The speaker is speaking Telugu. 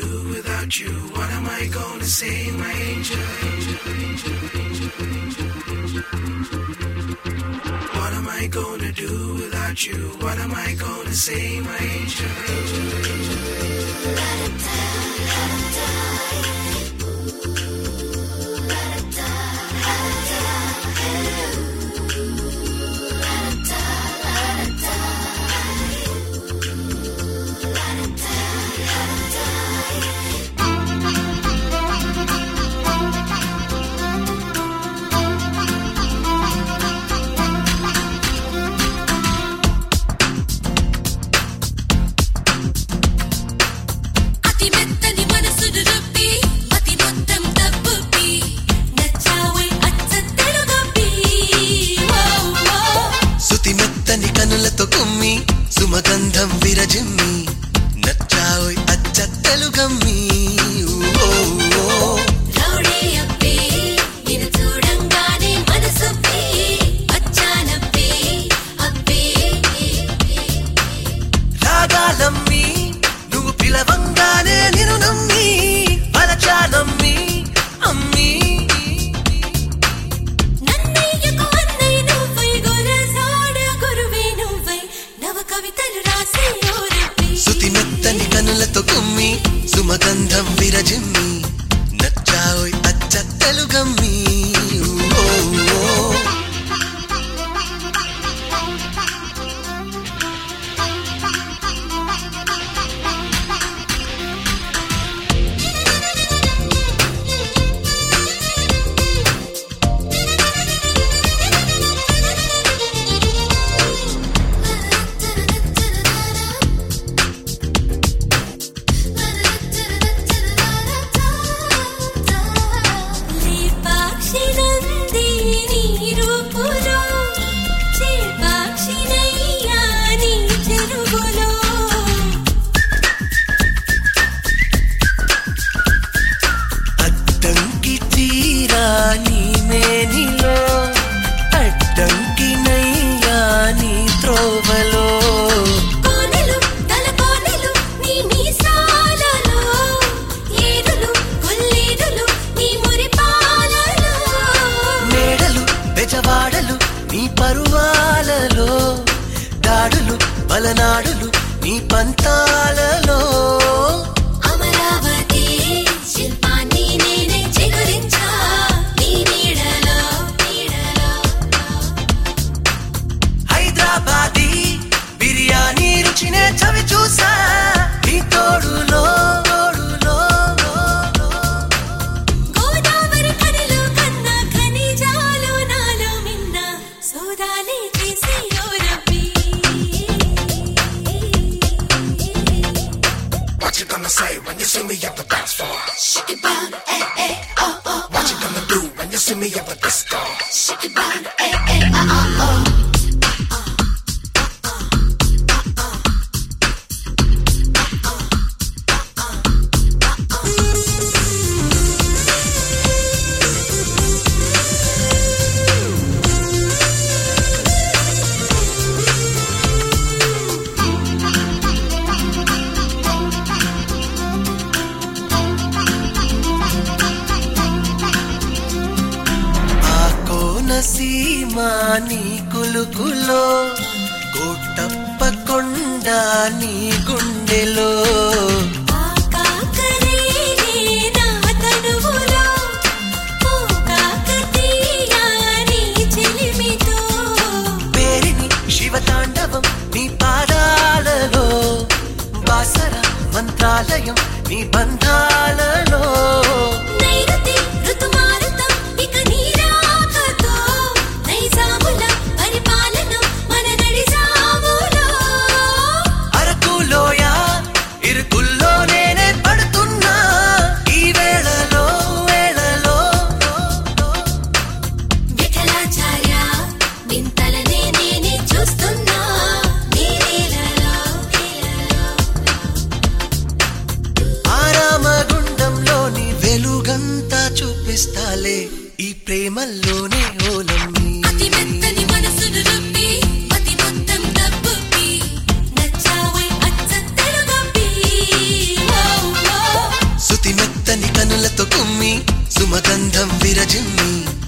without you? What am I gonna say, my angel? What am I gonna do without you? What am I gonna say, my angel? సుమగంధం విరజిమ్మి నచ్చావోయ్ అచ్చ తెలుగమ్మి రౌడీ అప్పి నిన్ను చూడంగానే మనసొప్పి వచ్చానప్పి అప్పి రాగాలమ్మి నువ్వు పిలవంగానే నిన్ను నమ్మి వలచానమ్మి అమ్మి నన్నయ్యకు అన్నయ్య నువ్వై గురసాడ గురువే నువ్వై నవ కవితలు రాసే ఓరప్పి సుతి మెత్తని కనులతో కుమ్మి సుమగంధం విరజిమ్మి నచ్చావోయ్ అచ్చ తెలుగమ్మి నీ పరువాలలో దాడులు బలనాడులు నీ పంతాలలో అమరావతి శిల్పాన్ని నేనే చిగురించా నీ నీడలో హైదరాబాదీ బిర్యానీ రుచినే చవి చూసా నీ తోడులో గోదావరి కడలో కన్నా ఖనిజాలు నాలో మిన్న సోదాలే చేసి ఓరప్పి What you gonna say when you see me at the dance floor? Shake it down, oh oh. What you gonna do when you see me at the disco? Shake it down, oh. Seema నీ కులుకులో కోటప్ప కొండ నీ గుండెలో పేరిని శివతాండవం నీ పాదాలలో బాసర మంత్రాలయం నీ బంధాలలో ఆరామగుండం ఉమ్మి సుమగంధం విరజిమ్మి